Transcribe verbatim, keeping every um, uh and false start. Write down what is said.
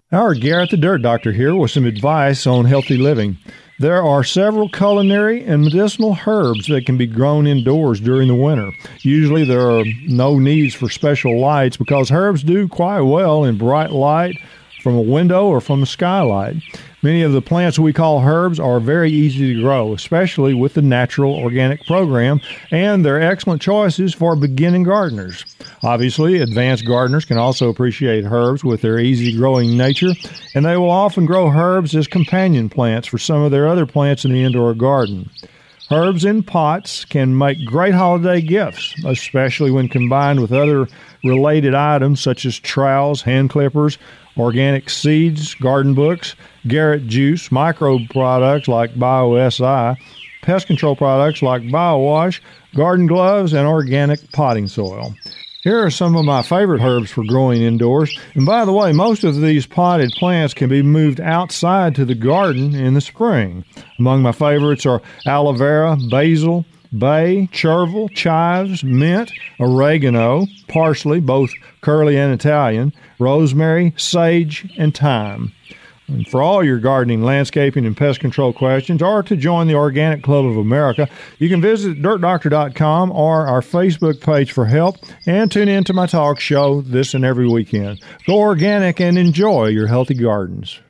Our Garrett the Dirt Doctor here with some advice on healthy living. There are several culinary and medicinal herbs that can be grown indoors during the winter. Usually there are no needs for special lights because herbs do quite well in bright light from a window or from a skylight. Many of the plants we call herbs are very easy to grow, especially with the natural organic program, and they're excellent choices for beginning gardeners. Obviously, advanced gardeners can also appreciate herbs with their easy-growing nature, and they will often grow herbs as companion plants for some of their other plants in the indoor garden. Herbs in pots can make great holiday gifts, especially when combined with other related items such as trowels, hand clippers, organic seeds, garden books, Garrett juice, microbe products like BioSI, pest control products like BioWash, garden gloves, and organic potting soil. Here are some of my favorite herbs for growing indoors. And by the way, most of these potted plants can be moved outside to the garden in the spring. Among my favorites are aloe vera, basil, bay, chervil, chives, mint, oregano, parsley, both curly and Italian, rosemary, sage, and thyme. And for all your gardening, landscaping, and pest control questions, or to join the Organic Club of America, you can visit dirt doctor dot com or our Facebook page for help, and tune in to my talk show this and every weekend. Go organic and enjoy your healthy gardens.